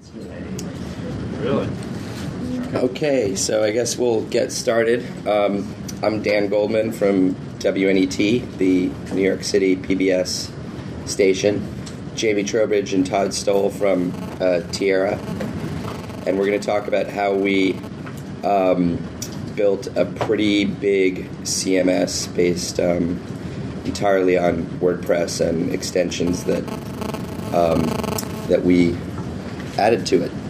Really? Okay, so I guess we'll get started. I'm Dan Goldman from WNET, the New York City PBS station. Jamie Trowbridge and Todd Stoll from Tierra. And we're going to talk about how we built a pretty big CMS based entirely on WordPress and extensions that we added to it.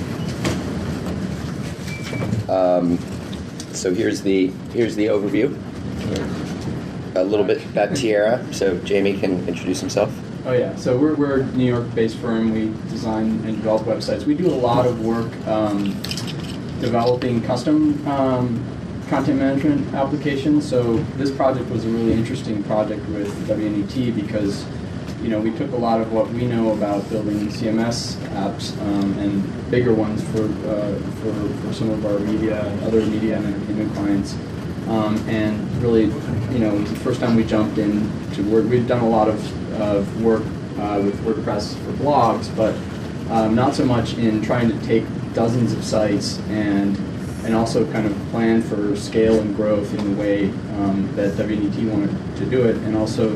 So here's the overview. A little bit about Tierra. So Jamie can introduce himself. Oh yeah, so we're a New York-based firm. We design and develop websites. We do a lot of work developing custom content management applications. So this project was a really interesting project with WNET because, you know, we took a lot of what we know about building CMS apps and bigger ones for some of our other media and entertainment clients, and really, you know, it was the first time we jumped into Word. We've done a lot of work with WordPress for blogs, but not so much in trying to take dozens of sites and also kind of plan for scale and growth in the way that WNET wanted to do it, and also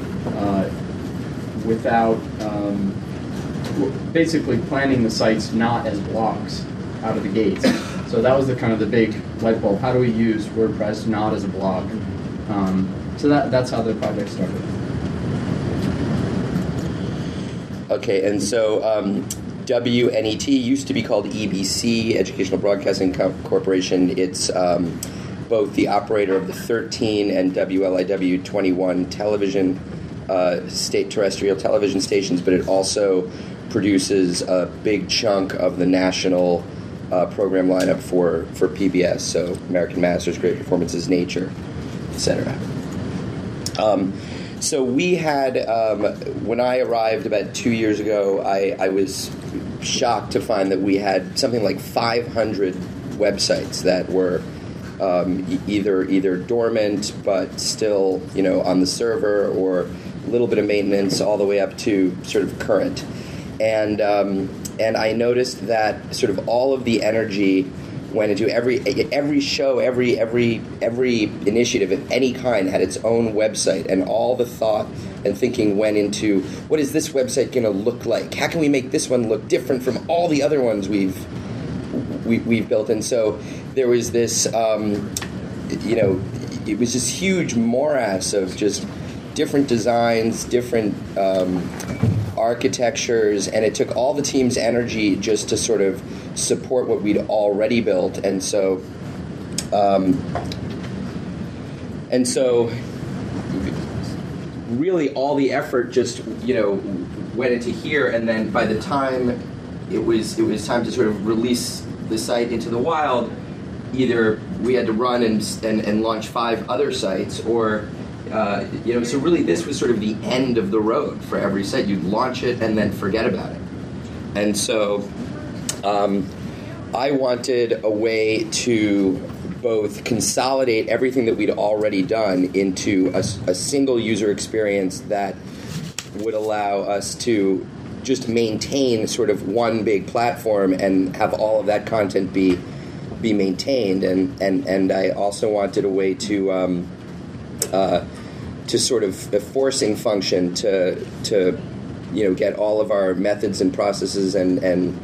without basically planning the sites not as blogs out of the gates. So that was the kind of the big light bulb. How do we use WordPress not as a blog? So that's how the project started. Okay, and so WNET used to be called EBC, Educational Broadcasting Corporation. It's both the operator of the 13 and WLIW 21 television state terrestrial television stations, but it also produces a big chunk of the national program lineup for PBS, so American Masters, Great Performances, Nature, etc. So we had, when I arrived about 2 years ago, I was shocked to find that we had something like 500 websites that were either dormant but still, you know, on the server, or a little bit of maintenance all the way up to sort of current. And I noticed that sort of all of the energy went into every show, every initiative of any kind had its own website, and all the thought and thinking went into, what is this website going to look like? How can we make this one look different from all the other ones we've built? And so there was this, you know, it was this huge morass of just different designs, different architectures, and it took all the team's energy just to sort of support what we'd already built. And so really all the effort just, you know, went into here, and then by the time it was time to sort of release the site into the wild, either we had to run and launch 5 other sites, or you know, so really this was sort of the end of the road for every site. You'd launch it and then forget about it. And so I wanted a way to both consolidate everything that we'd already done into a single user experience that would allow us to just maintain sort of one big platform and have all of that content be maintained. And I also wanted a way to sort of a forcing function to you know, get all of our methods and processes and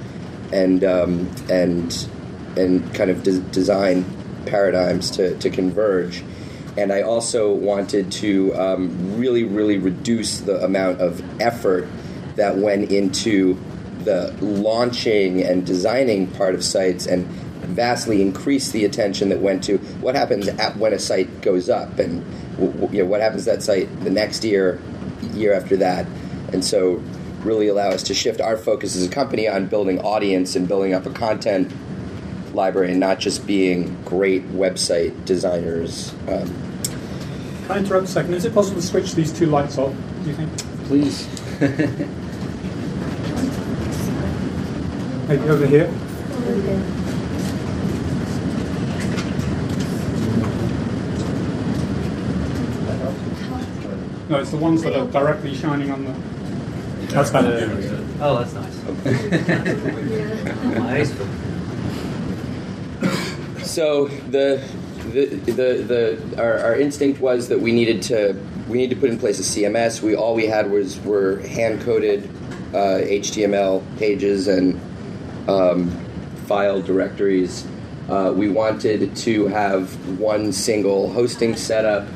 kind of design paradigms to converge. And I also wanted to really reduce the amount of effort that went into the launching and designing part of sites, and vastly increase the attention that went to what happens when a site goes up, and you know, what happens to that site the next year after that. And so really allow us to shift our focus as a company on building audience and building up a content library, and not just being great website designers. Can I interrupt a second? Is it possible to switch these 2 lights off, do you think? Please. Maybe over here? No, it's the ones that are directly shining on the... That's better. Oh, that's nice. So our instinct was that we needed to put in place a CMS. All we had were hand coded HTML pages and file directories. We wanted to have one single hosting setup.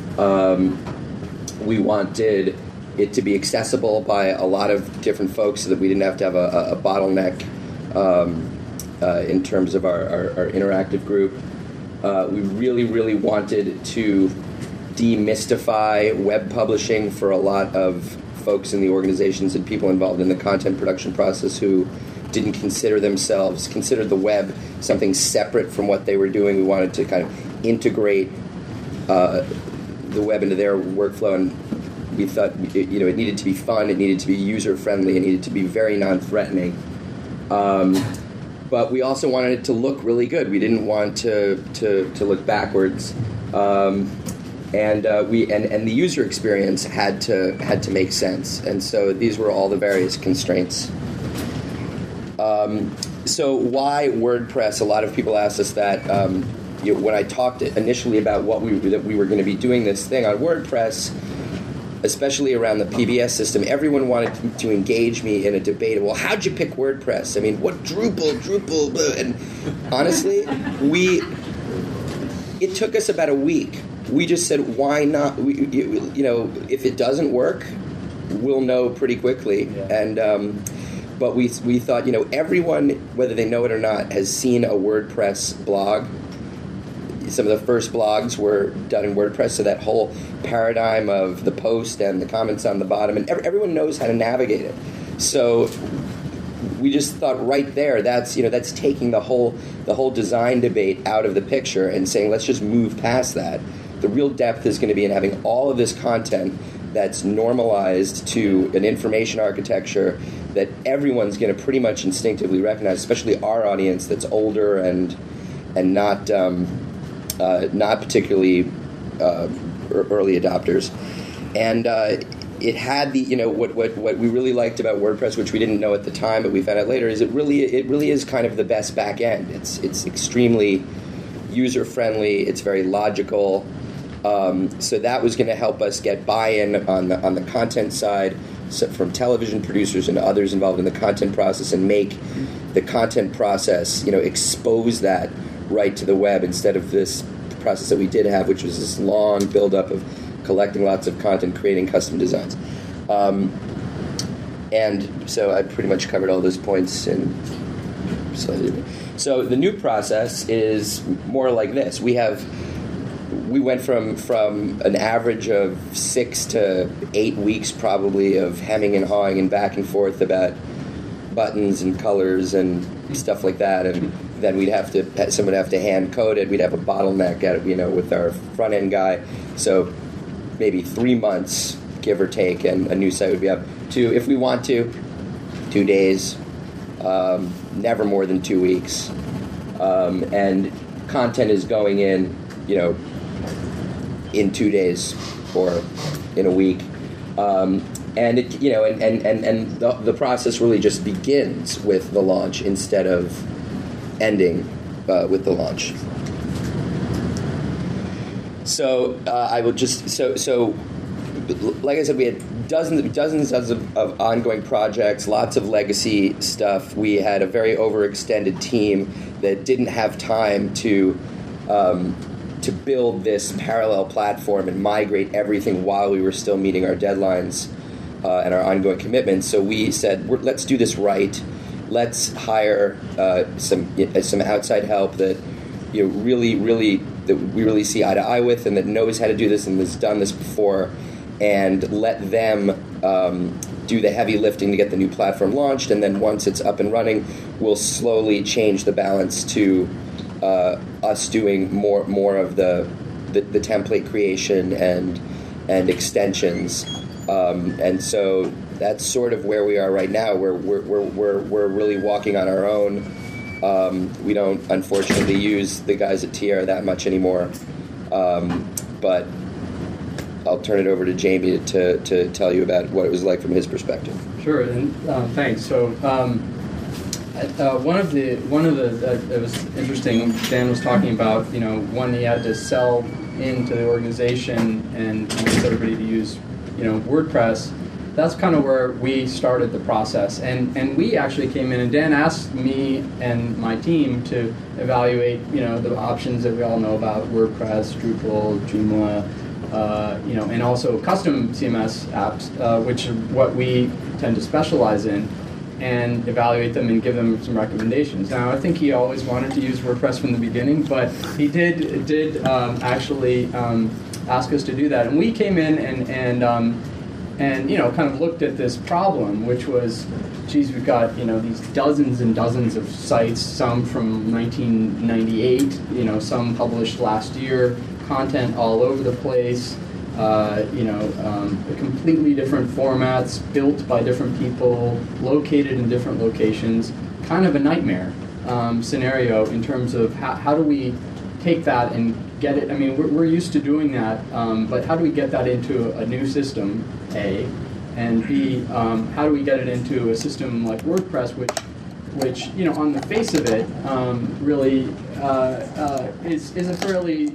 We wanted it to be accessible by a lot of different folks so that we didn't have to have a bottleneck in terms of our interactive group. We really, really wanted to demystify web publishing for a lot of folks in the organizations and people involved in the content production process who didn't consider the web something separate from what they were doing. We wanted to kind of integrate the web into their workflow, and we thought it needed to be fun, it needed to be user-friendly, it needed to be very non-threatening. But we also wanted it to look really good. We didn't want to look backwards. And the user experience had to make sense, and so these were all the various constraints. So why WordPress? A lot of people asked us that. When I talked initially about that we were going to be doing this thing on WordPress, especially around the PBS system, everyone wanted to engage me in a debate. Well, how'd you pick WordPress? I mean, what Drupal, and honestly, it took us about a week. We just said, why not? If it doesn't work, we'll know pretty quickly. Yeah. And but we thought, everyone, whether they know it or not, has seen a WordPress blog. Some of the first blogs were done in WordPress, so that whole paradigm of the post and the comments on the bottom, and everyone knows how to navigate it. So we just thought right there, that's taking the whole design debate out of the picture and saying, let's just move past that. The real depth is going to be in having all of this content that's normalized to an information architecture that everyone's going to pretty much instinctively recognize, especially our audience that's older and not particularly early adopters. And it had what we really liked about WordPress, which we didn't know at the time, but we found out later, is it really is kind of the best back end. It's extremely user friendly. It's very logical. So that was going to help us get buy-in on the content side, from television producers and others involved in the content process, and make the content process, expose that right to the web, instead of this process that we did have, which was this long build-up of collecting lots of content, creating custom designs. And so I pretty much covered all those points in slightly. So the new process is more like this. We went from an average of 6 to 8 weeks probably of hemming and hawing and back and forth about buttons and colors and stuff like that, and then someone would have to hand code it. We'd have a bottleneck at it, with our front end guy. So maybe 3 months, give or take, and a new site would be up to, if we want to, 2 days, never more than 2 weeks, and content is going in, in 2 days or in a week, and it, and the process really just begins with the launch instead of ending with the launch. So I will just so like I said, we had dozens of ongoing projects, lots of legacy stuff. We had a very overextended team that didn't have time to build this parallel platform and migrate everything while we were still meeting our deadlines and our ongoing commitments. So we said, let's do this right. Let's hire some outside help that that we really see eye to eye with, and that knows how to do this and has done this before, and let them do the heavy lifting to get the new platform launched. And then once it's up and running, we'll slowly change the balance to us doing more of the template creation and extensions, and so that's sort of where we are right now. We're really walking on our own. We don't unfortunately use the guys at TR that much anymore, but I'll turn it over to Jamie to tell you about what it was like from his perspective. Sure, and thanks. So one of the it was interesting. Dan was talking about when he had to sell into the organization and convince everybody to use WordPress. That's kind of where we started the process, and we actually came in and Dan asked me and my team to evaluate the options that we all know about: WordPress, Drupal, Joomla, and also custom CMS apps, which are what we tend to specialize in, and evaluate them and give them some recommendations. Now, I think he always wanted to use WordPress from the beginning, but he did actually ask us to do that, and we came in and kind of looked at this problem, which was, geez, we've got these dozens and dozens of sites, some from 1998, some published last year, content all over the place, completely different formats, built by different people, located in different locations, kind of a nightmare scenario in terms of how do we take that and get it. I mean, we're used to doing that, but how do we get that into a new system, A, and B, how do we get it into a system like WordPress, which on the face of it, really is a fairly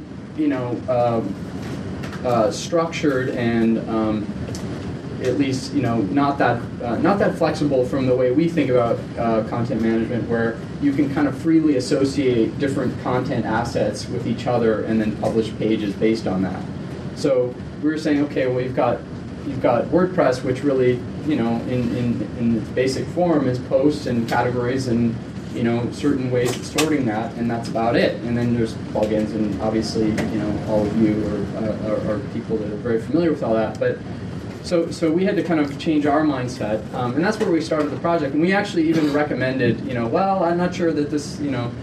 structured and at least not that flexible from the way we think about content management, where you can kind of freely associate different content assets with each other and then publish pages based on that. So we were saying, okay, well, you've got WordPress, which really in its basic form is posts and categories and certain ways of sorting that, and that's about it. And then there's plugins, and obviously, all of you are people that are very familiar with all that. But so we had to kind of change our mindset, and that's where we started the project. And we actually even recommended, well, I'm not sure that this,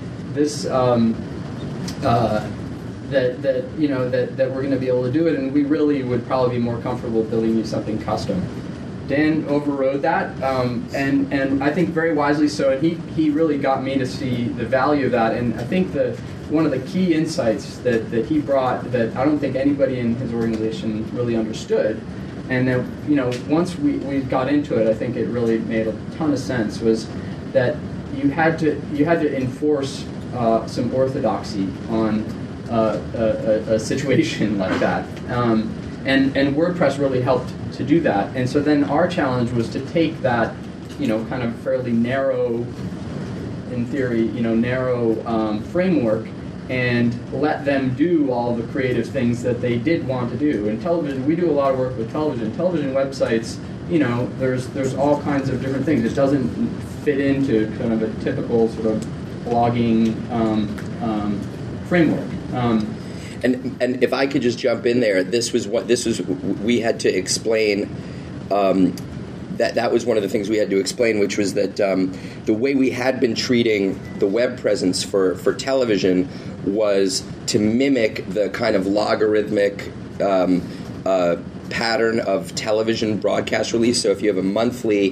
that we're going to be able to do it, and we really would probably be more comfortable building you something custom. Dan overrode that, and I think very wisely so, and he really got me to see the value of that. And I think one of the key insights that he brought that I don't think anybody in his organization really understood, and then once we got into it, I think it really made a ton of sense, was that you had to enforce some orthodoxy on a situation like that, and WordPress really helped to do that. And so then our challenge was to take that, kind of fairly narrow, in theory, narrow framework, and let them do all the creative things that they did want to do. In television, we do a lot of work with television. Television websites, there's all kinds of different things. It doesn't fit into kind of a typical sort of blogging framework. And if I could just jump in there, we had to explain. That was one of the things we had to explain, which was that the way we had been treating the web presence for television was to mimic the kind of logarithmic pattern of television broadcast release. So if you have a monthly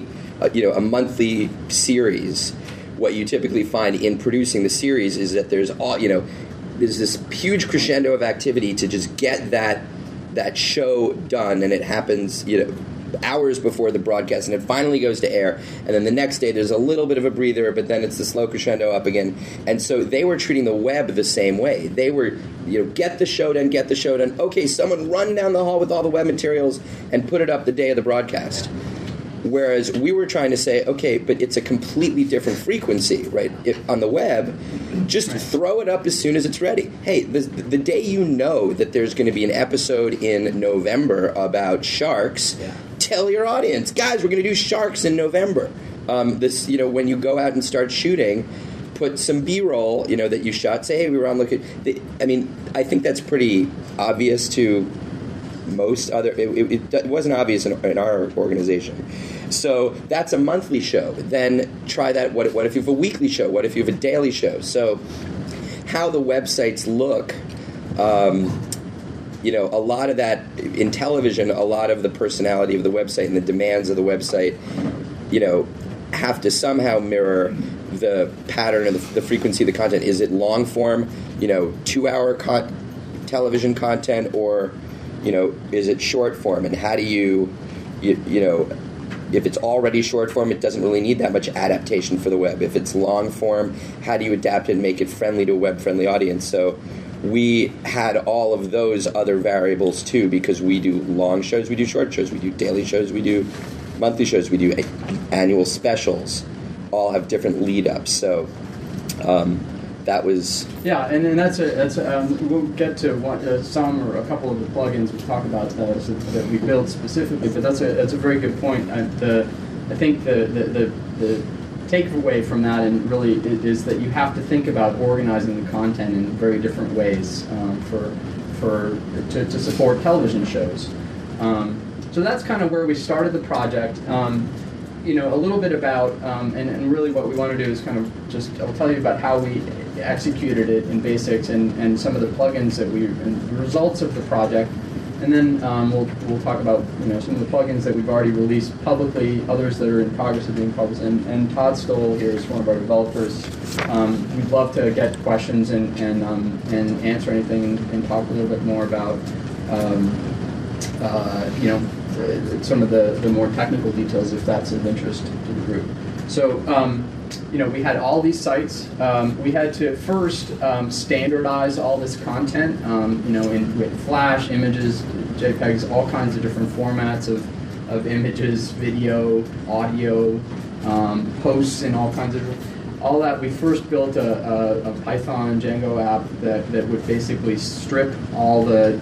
series, what you typically find in producing the series is that there's this huge crescendo of activity to just get that show done, and it happens, hours before the broadcast, and it finally goes to air, and then the next day there's a little bit of a breather, but then it's the slow crescendo up again. And so they were treating the web the same way. They were, get the show done. Okay, someone run down the hall with all the web materials and put it up the day of the broadcast. Whereas we were trying to say, okay, but it's a completely different frequency, right? On the web, just throw it up as soon as it's ready. Hey, the day that there's going to be an episode in November about sharks, tell your audience, guys, we're going to do sharks in November. When you go out and start shooting, put some B-roll, that you shot. Say, hey, we were on looking. I think that's pretty obvious to most other. It wasn't obvious in our organization. So that's a monthly show. Then try that. What if you have a weekly show? What if you have a daily show? So how the websites look, a lot of that in television, a lot of the personality of the website and the demands of the website, have to somehow mirror the pattern and the frequency of the content. Is it long form, 2-hour television content, or is it short form, and how do you if it's already short form, it doesn't really need that much adaptation for the web. If it's long form, how do you adapt it and make it friendly to a web-friendly audience? So we had all of those other variables too, because we do long shows, we do short shows, we do daily shows, we do monthly shows, we do annual specials, all have different lead-ups. So that was... Yeah, and then we'll get to some or a couple of the plugins we talk about that we build specifically, but that's a very good point. I think the takeaway from that and really is that you have to think about organizing the content in very different ways to support television shows. So that's kind of where we started the project. A little bit about, and really what we want to do is kind of I'll tell you about how we executed it in basics and some of the plugins and the results of the project. And then we'll talk about some of the plugins that we've already released publicly, others that are in progress of being published. And Todd Stoll here is one of our developers. We'd love to get questions and answer anything and talk a little bit more about some of the more technical details if that's of interest to the group. So we had all these sites. We had to first standardize all this content, with Flash, images, JPEGs, all kinds of different formats of images, video, audio, posts, and all kinds of all that. We first built a Python Django app that would basically strip all the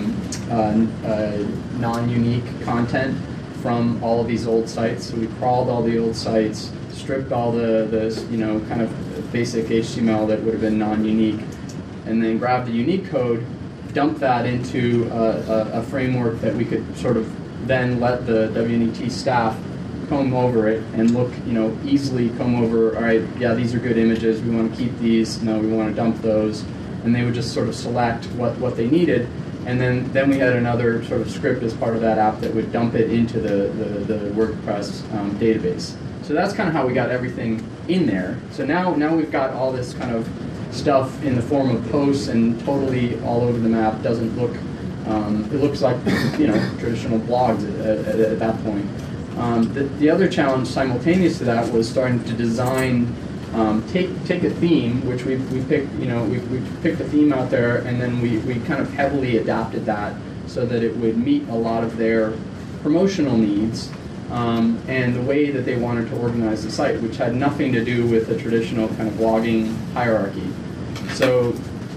non-unique content from all of these old sites. So we crawled all the old sites, stripped all the kind of basic HTML that would have been non-unique, and then grabbed the unique code, dumped that into a framework that we could sort of then let the WNET staff comb over it and look, easily comb over, all right, yeah, these are good images, we want to keep these, no, we want to dump those, and they would just sort of select what they needed. And then we had another sort of script as part of that app that would dump it into the WordPress database. So that's kind of how we got everything in there. So now we've got all this kind of stuff in the form of posts and totally all over the map. Doesn't look, it looks like traditional blogs at that point. The other challenge simultaneous to that was starting to design. Take a theme, which we picked, we picked a theme out there, and then we kind of heavily adapted that so that it would meet a lot of their promotional needs and the way that they wanted to organize the site, which had nothing to do with the traditional kind of blogging hierarchy. So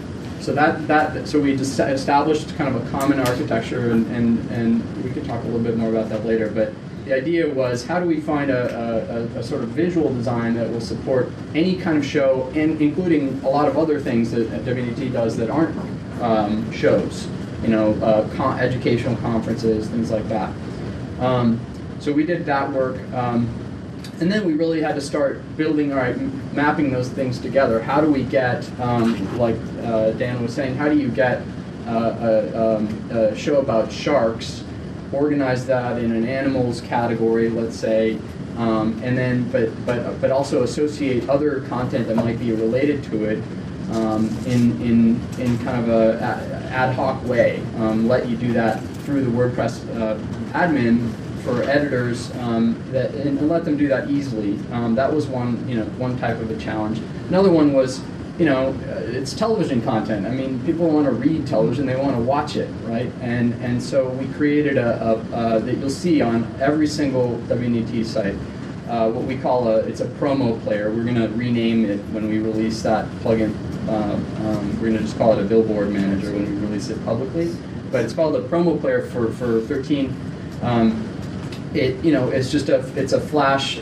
we just established kind of a common architecture, and we could talk a little bit more about that later, but the idea was, how do we find a sort of visual design that will support any kind of show, and including a lot of other things that WNET does that aren't shows, educational conferences, things like that. So we did that work, and then we really had to start building, mapping those things together. How do we get, like Dan was saying, how do you get a show about sharks, organize that in an animals category, let's say, and then but also associate other content that might be related to it in kind of a ad hoc way. Let you do that through the WordPress admin for editors, and let them do that easily. That was one type of a challenge. Another one was, it's television content. I mean, people want to read television, they want to watch it, right? And so we created that you'll see on every single WNET site, what we call it's a promo player. We're going to rename it when we release that plugin. We're going to just call it a billboard manager when we release it publicly. But it's called a promo player for 13. It's just a Flash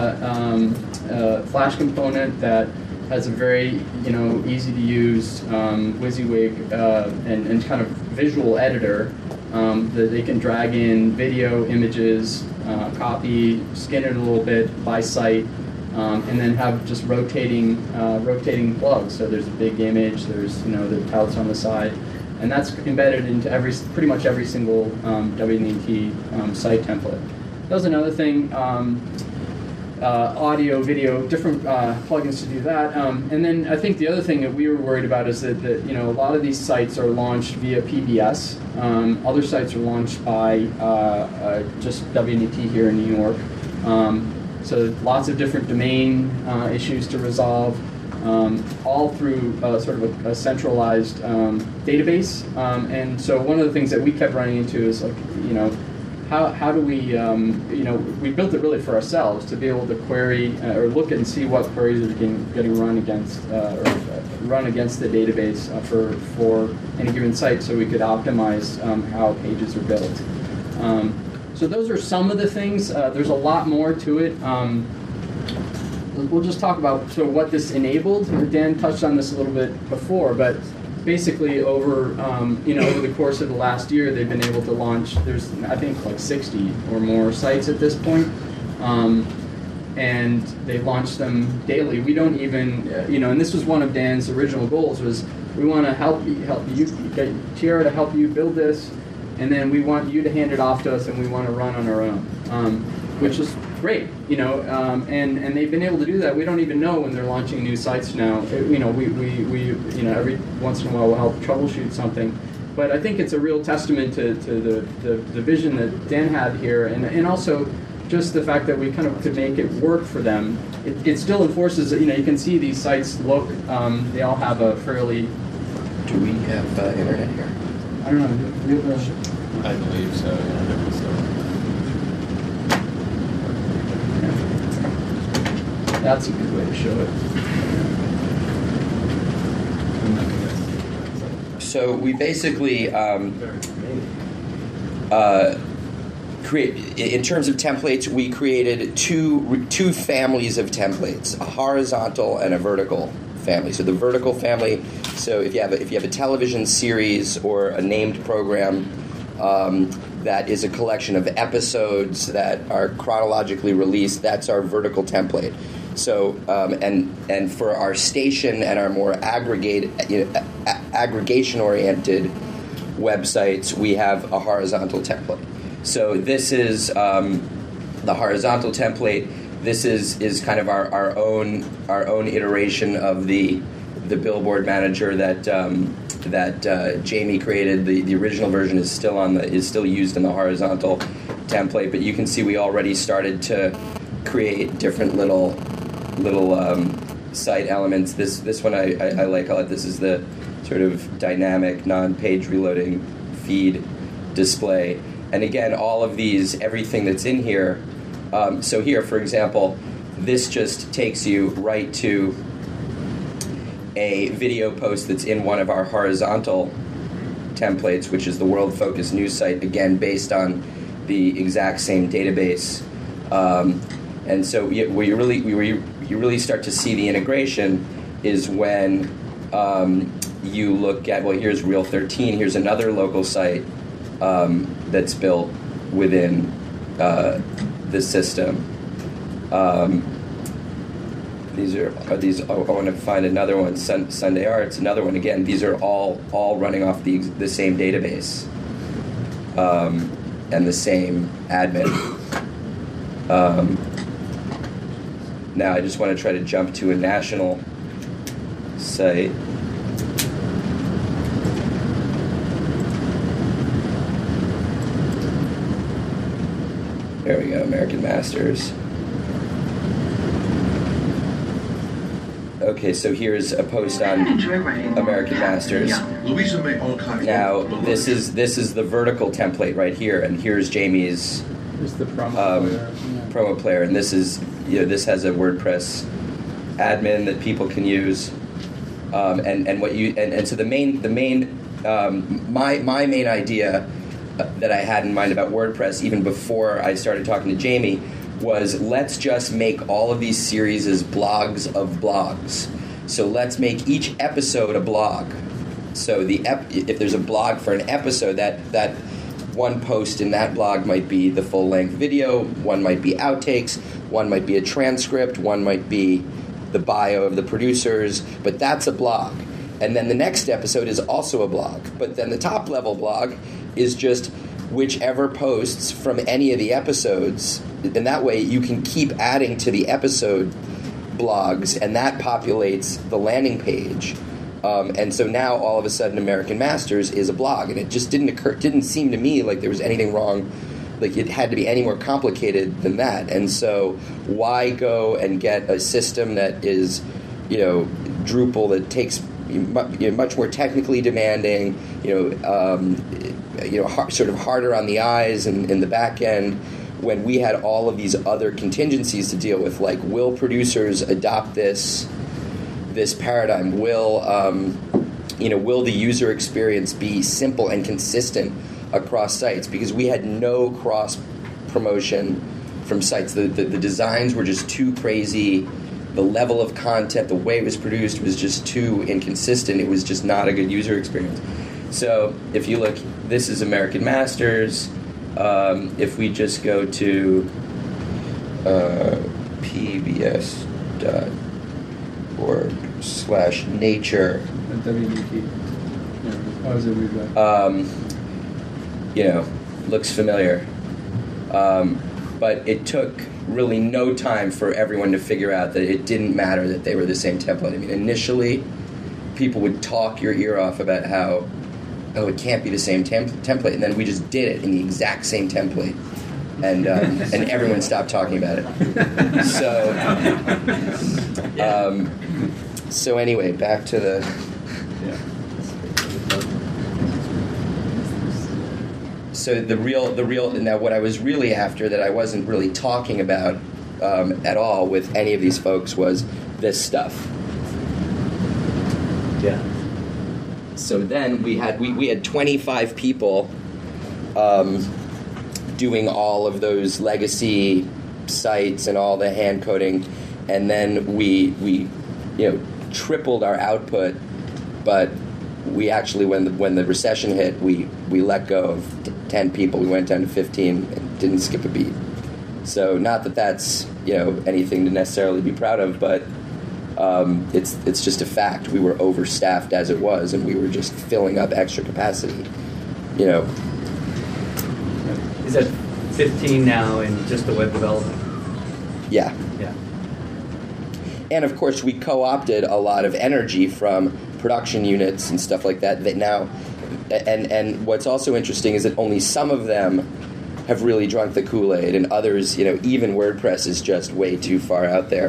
Flash component that has a very easy to use WYSIWYG and kind of visual editor that they can drag in video, images, copy, skin it a little bit by site, and then have just rotating plugs. So there's a big image, there's the touts on the side, and that's embedded into pretty much every single WNET site template. That was another thing. audio, video, different plugins to do that. And then I think the other thing that we were worried about is that a lot of these sites are launched via PBS. Other sites are launched by just WNET here in New York. So lots of different domain issues to resolve, all through sort of a centralized database. And so one of the things that we kept running into is how do we, we built it really for ourselves to be able to query or look at and see what queries are getting run against run against the database for any given site, so we could optimize how pages are built. So those are some of the things. There's a lot more to it. We'll just talk about sort of what this enabled. Dan touched on this a little bit before, but basically over over the course of the last year, they've been able to launch. There's I think like 60 or more sites at this point, and they launched them daily. We don't even and this was one of Dan's original goals, was we want to help you get Tierra to help you build this. And then we want you to hand it off to us, and we want to run on our own, which is great, And they've been able to do that. We don't even know when they're launching new sites now. We every once in a while we'll help troubleshoot something, but I think it's a real testament to the vision that Dan had here, and also just the fact that we kind of could make it work for them. It still enforces. You can see these sites look. They all have a fairly. Do we have internet here? I don't know. I believe so. That's a good way to show it. So we basically create, in terms of templates, we created two families of templates: a horizontal and a vertical family. So the vertical family. So if you have a television series or a named program that is a collection of episodes that are chronologically released, that's our vertical template. So and for our station and our more aggregation-oriented websites, we have a horizontal template. So this is the horizontal template. This is kind of our own iteration of the billboard manager that Jamie created. The original version is still used in the horizontal template, but you can see we already started to create different little site elements. This one I like. This is the sort of dynamic non-page reloading feed display. And again, all of these, everything that's in here. So here, for example, this just takes you right to a video post that's in one of our horizontal templates, which is the World Focus News site, again, based on the exact same database. And so where you really start to see the integration is when you look at, well, here's Reel 13, here's another local site that's built within the system. I want to find another one. Sunday Arts, another one. Again, these are all running off the same database and the same admin. Now I just want to try to jump to a national site. There we go, American Masters. Okay, so here's a post on American Masters. Now this is the vertical template right here, and here's Jamie's the promo player, and this is this has a WordPress admin that people can use, and so the main my main idea that I had in mind about WordPress even before I started talking to Jamie was, let's just make all of these series as blogs of blogs. So let's make each episode a blog. So if there's a blog for an episode, that one post in that blog might be the full-length video, one might be outtakes, one might be a transcript, one might be the bio of the producers, but that's a blog. And then the next episode is also a blog. But then the top-level blog is just whichever posts from any of the episodes in that way, you can keep adding to the episode blogs, and that populates the landing page. And so now, all of a sudden, American Masters is a blog, and it just didn't seem to me like there was anything wrong. Like it had to be any more complicated than that. And so, why go and get a system that is, Drupal, that takes much more technically demanding, sort of harder on the eyes and in the back end, when we had all of these other contingencies to deal with, like, will producers adopt this paradigm? Will the user experience be simple and consistent across sites? Because we had no cross promotion from sites. The designs were just too crazy. The level of content, the way it was produced, was just too inconsistent. It was just not a good user experience. So if you look, this is American Masters. If we just go to pbs.org/nature, WDT. Yeah, how is it read that? Looks familiar. But it took really no time for everyone to figure out that it didn't matter that they were the same template. I mean, initially, people would talk your ear off about how, it can't be the same template, and then we just did it in the exact same template, and everyone stopped talking about it. So anyway, back to the. So the real now, what I was really after, that I wasn't really talking about at all with any of these folks, was this stuff. Yeah. So then we had 25 people doing all of those legacy sites and all the hand coding, and then we tripled our output, but we actually, when the recession hit, we let go of 10 people. We went down to 15 and didn't skip a beat. So not that that's anything to necessarily be proud of, but it's just a fact. We were overstaffed as it was, and we were just filling up extra capacity. Is that 15 now in just the web development? Yeah. Yeah. And of course, we co-opted a lot of energy from production units and stuff like that. That now, and what's also interesting is that only some of them have really drunk the Kool-Aid, and others, even WordPress is just way too far out there.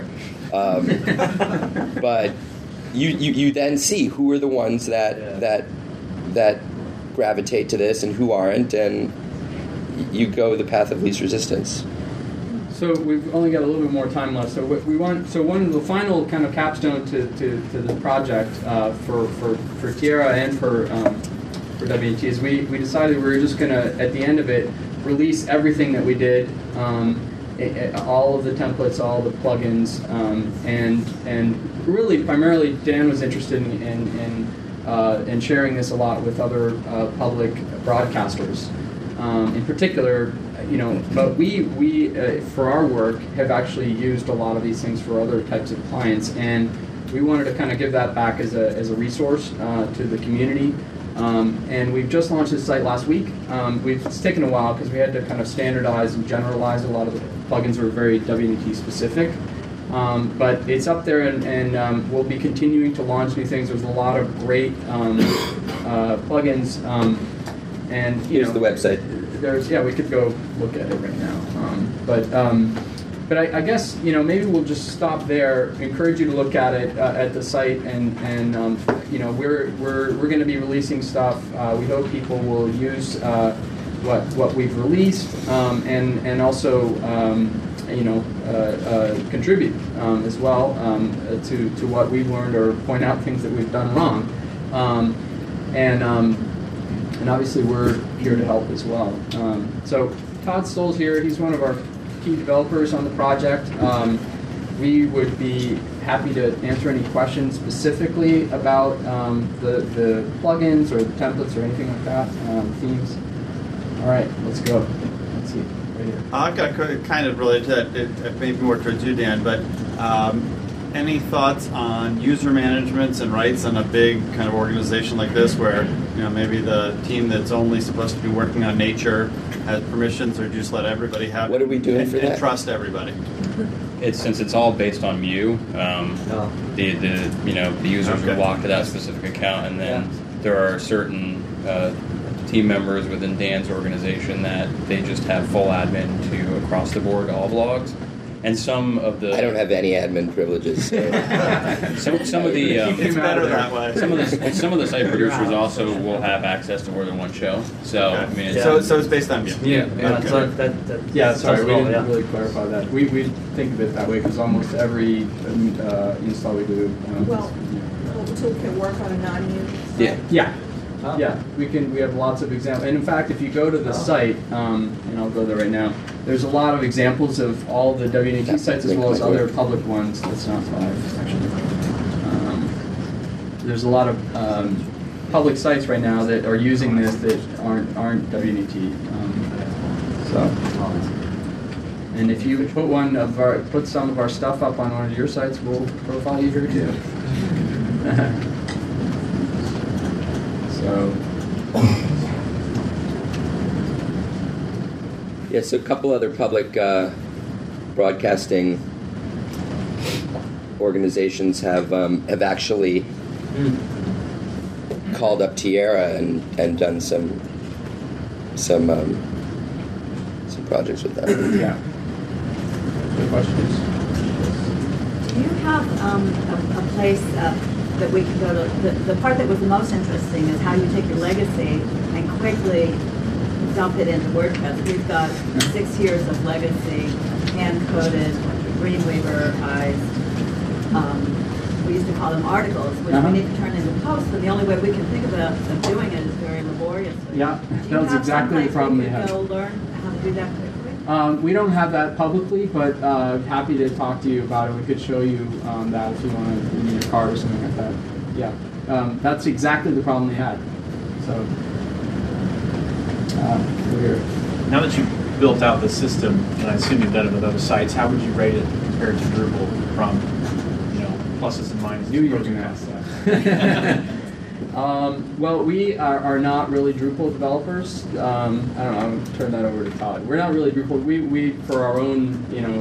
But you then see who are the ones that gravitate to this and who aren't, and you go the path of least resistance. So we've only got a little bit more time left. So one of the final kind of capstone to the project for Tierra and for WNT is we decided we were just going to, at the end of it, release everything that we did, all of the templates, all the plugins, and really primarily Dan was interested in sharing this a lot with other public broadcasters, in particular. But we for our work have actually used a lot of these things for other types of clients, and we wanted to kind of give that back as a resource to the community. And we've just launched this site last week. It's taken a while because we had to kind of standardize and generalize. A lot of the plugins were very WNT specific. But it's up there, and we'll be continuing to launch new things. There's a lot of great plugins. And here's the website. We could go look at it right now. But I guess maybe we'll just stop there. Encourage you to look at it at the site, and we're going to be releasing stuff. We hope people will use what we've released, and also contribute as well to what we've learned, or point out things that we've done wrong, and obviously we're here to help as well. So Todd Stoll's here. He's one of our key developers on the project. We would be happy to answer any questions specifically about the plugins or the templates or anything like that, themes. All right, let's go. Let's see, right here. I've got kind of related to that, maybe more towards you, Dan, but any thoughts on user management and rights on a big kind of organization like this, where maybe the team that's only supposed to be working on nature has permissions, or just let everybody have? What are we doing for that? And trust everybody. Since it's all based on Mew, the users are locked to that specific account, and then there are certain team members within Dan's organization that they just have full admin to across the board all blogs. And some of the I don't have any admin privileges. So. some of the It's better that way. some of the site producers also will have access to more than one show. So Okay. I mean, it's, So it's based on Mew. Yeah, so that Yeah, sorry, we that's all, didn't really clarify that. We think of it that way because almost every install we do. Well, the tool can work on a non-new site. Yeah. Yeah, we have lots of examples, and in fact, if you go to the site, and I'll go there right now, there's a lot of examples of all the WNET sites as well as other public ones. That's not 5, actually. There's a lot of public sites right now that are using this that aren't WNET. And if you put some of our stuff up on one of your sites, we'll profile you here too. So a couple other public broadcasting organizations have actually called up Tierra and done some projects with them. Yeah. Good questions. Do you have a place that we can go to? The part that was the most interesting is how you take your legacy and quickly dump it into WordPress. We've got 6 years of legacy, hand-coded, Dreamweaver-ized, we used to call them articles, which we need to turn into posts, and the only way we can think of doing it is very laboriously. Yeah, that was exactly the problem we had. Do you have someplace we could go learn how to do that quickly? We don't have that publicly, but happy to talk to you about it. We could show you that if you want to in your card or something like that. Yeah, that's exactly the problem we had. So we're here. Now that you've built out the system, and I assume you've done it with other sites, how would you rate it compared to Drupal from pluses and minuses? Knew you were going to ask that. Well, we are not really Drupal developers. I don't know. I'll turn that over to Todd. We're not really Drupal. We for our own,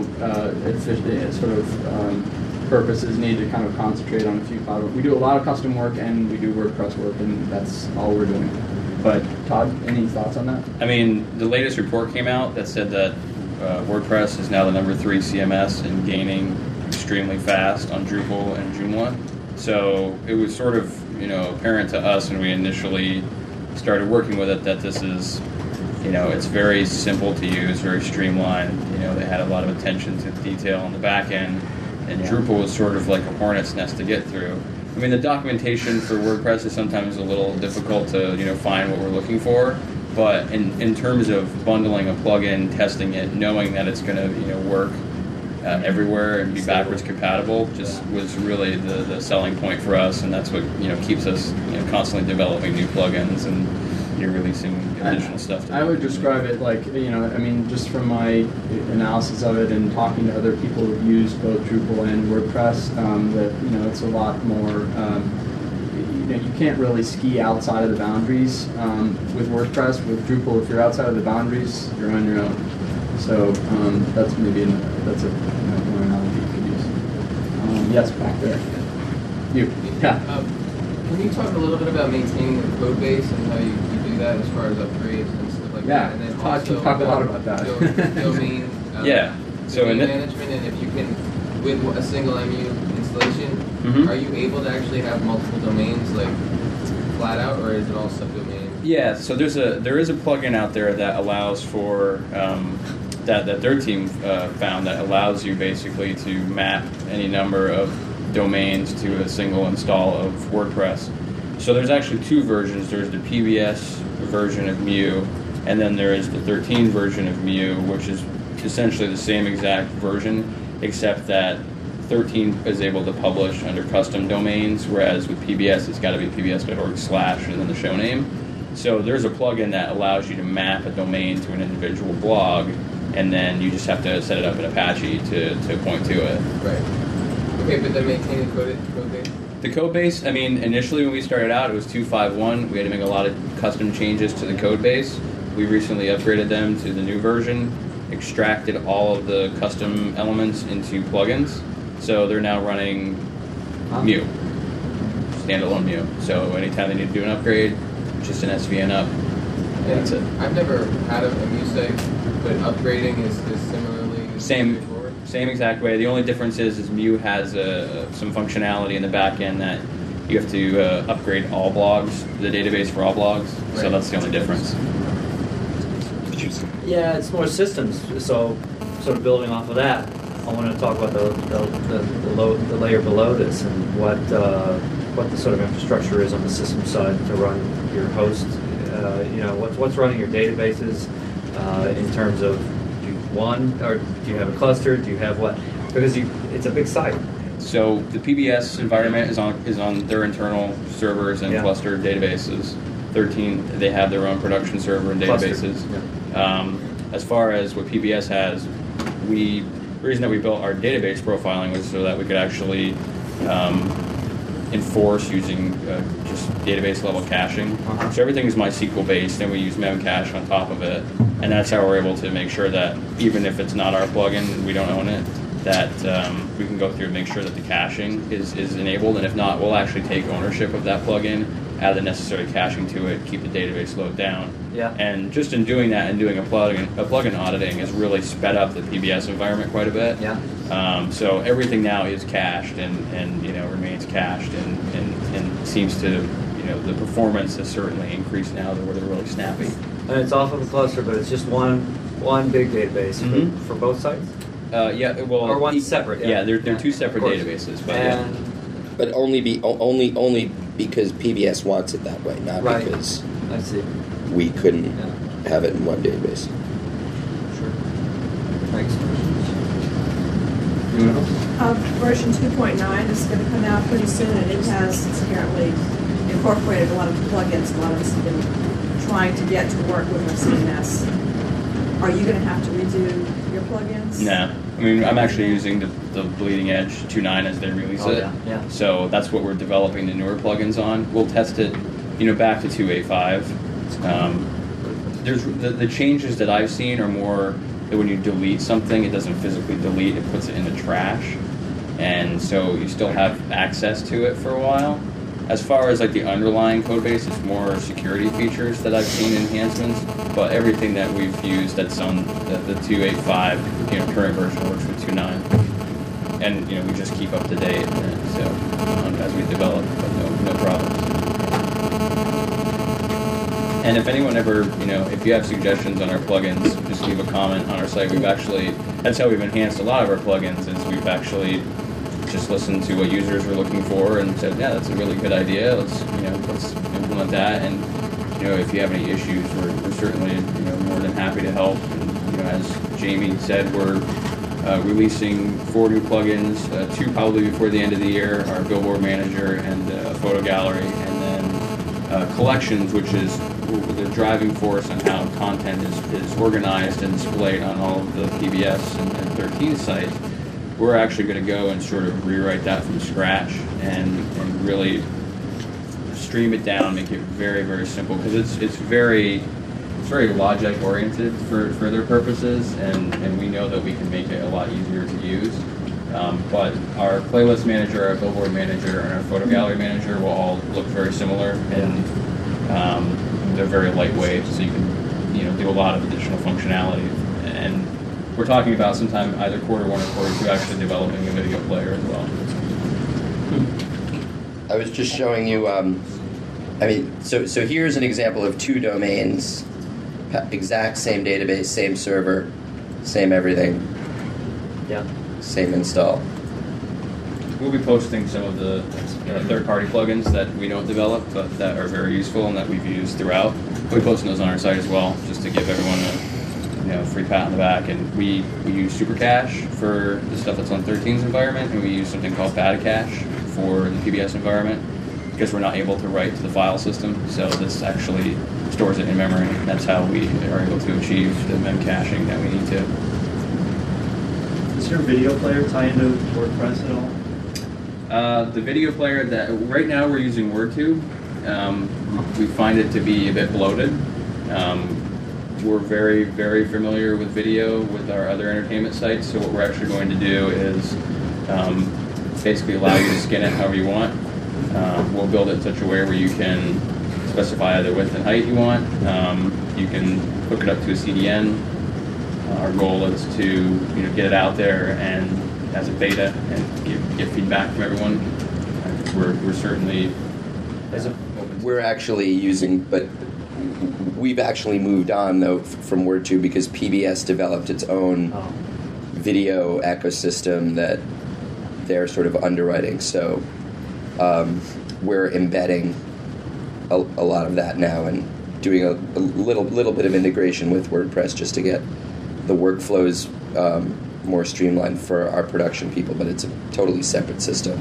purposes, need to kind of concentrate on a few cloud. We do a lot of custom work and we do WordPress work, and that's all we're doing. But Todd, any thoughts on that? I mean, the latest report came out that said that WordPress is now the #3 CMS and gaining extremely fast on Drupal and Joomla. So it was sort of apparent to us when we initially started working with it that this is it's very simple to use, very streamlined. They had a lot of attention to detail on the back end, and Drupal was sort of like a hornet's nest to get through. I mean, the documentation for WordPress is sometimes a little difficult to find what we're looking for, but in terms of bundling a plugin, testing it, knowing that it's going to work everywhere and be backwards compatible, just was really the selling point for us, and that's what keeps us constantly developing new plugins and releasing additional stuff. I would describe it like just from my analysis of it and talking to other people who've used both Drupal and WordPress, that it's a lot more. You can't really ski outside of the boundaries with WordPress. With Drupal, if you're outside of the boundaries, you're on your own. So that's a more analogy you could use. Yes, back there. You. Yeah. Can you talk a little bit about maintaining the code base and how you do that as far as upgrades and stuff like that? And then Todd can talk a lot about that. Domain So domain management, and if you can, with a single MU installation, are you able to actually have multiple domains like flat out, or is it all subdomain? Yeah, so there is a plugin out there that allows for that their team found that allows you basically to map any number of domains to a single install of WordPress. So there's actually 2 versions. There's the PBS version of Mew, and then there is the 13 version of Mew, which is essentially the same exact version, except that 13 is able to publish under custom domains, whereas with PBS it's got to be pbs.org/ and then the show name. So there's a plugin that allows you to map a domain to an individual blog, and then you just have to set it up in Apache to point to it. Right. Okay, but then maintaining code base? The code base, I mean, initially when we started out, it was 2.5.1. We had to make a lot of custom changes to the code base. We recently upgraded them to the new version, extracted all of the custom elements into plugins. So they're now running Mu, standalone Mu. So anytime they need to do an upgrade, just an SVN up. Yeah. That's it. I've never had a Mu site, but upgrading is similarly Same straightforward. Same exact way. The only difference is Mu has some functionality in the back end that you have to upgrade all blogs, the database for all blogs. Right. So that's the only difference. Yeah, it's more systems. So, sort of building off of that, I want to talk about the layer below this and what the sort of infrastructure is on the system side to run your host. What's running your databases in terms of or do you have a cluster? Do you have what? Because it's a big site. So the PBS environment is on their internal servers and cluster databases. 13, they have their own production server and databases. Yeah. As far as what PBS has, the reason that we built our database profiling was so that we could actually enforce using just database level caching. So everything is MySQL based, and we use Memcache on top of it, and that's how we're able to make sure that even if it's not our plugin, we don't own it, that we can go through and make sure that the caching is enabled, and if not, we'll actually take ownership of that plugin, add the necessary caching to it, keep the database load down. Yeah. And just in doing that and doing a plugin auditing has really sped up the PBS environment quite a bit. Yeah. So everything now is cached and remains cached and seems to, the performance has certainly increased now where they're really snappy. And it's off of a cluster, but it's just one big database for both sites? Or one separate. Yeah, they're two separate databases. But But only because PBS wants it that way, not because I see. we couldn't have it in one database. Sure. Thanks. Version 2.9 is going to come out pretty soon, and it has apparently incorporated a lot of plugins a lot of us have been trying to get to work with our CMS. Are you going to have to redo your plugins? No. I mean, I'm actually using the Bleeding Edge 2.9 as they release it. Yeah. So that's what we're developing the newer plugins on. We'll test it, back to 2.8.5. There's the changes that I've seen are more that when you delete something, it doesn't physically delete; it puts it in the trash, and so you still have access to it for a while. As far as like the underlying code base, it's more security features that I've seen enhancements. But everything that we've used that's on the 2.8.5, current version works with 2.9, and we just keep up to date. As we develop, but no problems. And if anyone ever, if you have suggestions on our plugins, just leave a comment on our site. That's how we've enhanced a lot of our plugins, is we've actually just listened to what users were looking for and said, yeah, that's a really good idea. Let's implement that. And, if you have any issues, we're certainly, more than happy to help. And, as Jamie said, we're releasing 4 new plugins, 2 probably before the end of the year, our Billboard Manager and Photo Gallery, and then Collections, which is the driving force on how content is organized and displayed on all of the PBS and 13 sites. We're actually going to go and sort of rewrite that from scratch and really stream it down, make it very, very simple, because it's very logic oriented for their purposes, and we know that we can make it a lot easier to use. But our playlist manager, our Billboard Manager, and our Photo Gallery Manager will all look very similar, and they're very lightweight, so you can do a lot of additional functionality. And we're talking about sometime either quarter 1 or quarter 2 actually developing a video player as well. I was just showing you, so here's an example of 2 domains, exact same database, same server, same everything. Yeah. Same install. We'll be posting some of the third-party plugins that we don't develop, but that are very useful and that we've used throughout. We'll be posting those on our site as well, just to give everyone a free pat on the back. And we use Supercache for the stuff that's on 13's environment, and we use something called Betacache for the PBS environment, because we're not able to write to the file system. So this actually stores it in memory. That's how we are able to achieve the mem caching that we need to. Does your video player tie into WordPress at all? The video player that right now we're using WordTube. We find it to be a bit bloated. We're very, very familiar with video with our other entertainment sites. So what we're actually going to do is basically allow you to skin it however you want. We'll build it in such a way where you can specify the width and height you want. You can hook it up to a CDN. Our goal is to get it out there and as a beta and get feedback from everyone. We're certainly open. We're actually using, but we've actually moved on though from WordTube because PBS developed its own video ecosystem that they're sort of underwriting. So we're embedding a lot of that now and doing a little bit of integration with WordPress just to get the workflows more streamlined for our production people, but it's a totally separate system.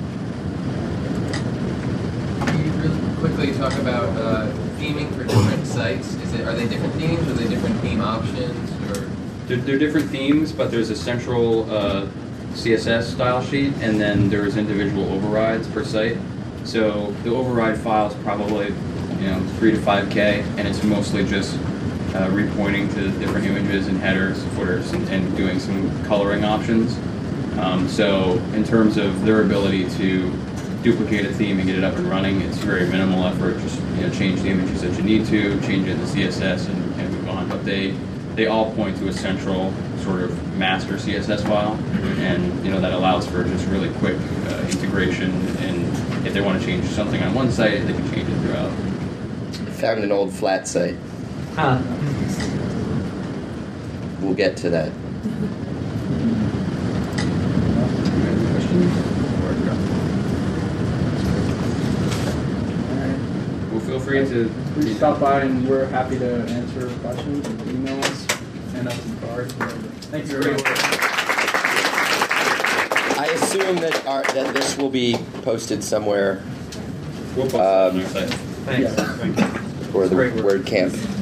Can you really quickly talk about theming for different sites? Are they different themes? Are they different theme options? Or They're different themes, but there's a central CSS style sheet, and then there's individual overrides per site. So the override file is probably 3 to 5K, and it's mostly just repointing to different images and headers, footers, and doing some coloring options. So in terms of their ability to duplicate a theme and get it up and running, it's very minimal effort. Just change the images that you need to, change it in the CSS, and move on. But they all point to a central sort of master CSS file, and that allows for just really quick integration. And if they want to change something on one site, they can change it throughout. Found an old flat site. We'll get to that. Well, feel free to Please stop by, and we're happy to answer questions. Email us, hand out some cards, whatever. Thank you very much. I assume that this will be posted somewhere We'll post it on our site. Thanks. Yeah. Thank you. for the Great work. WordCamp.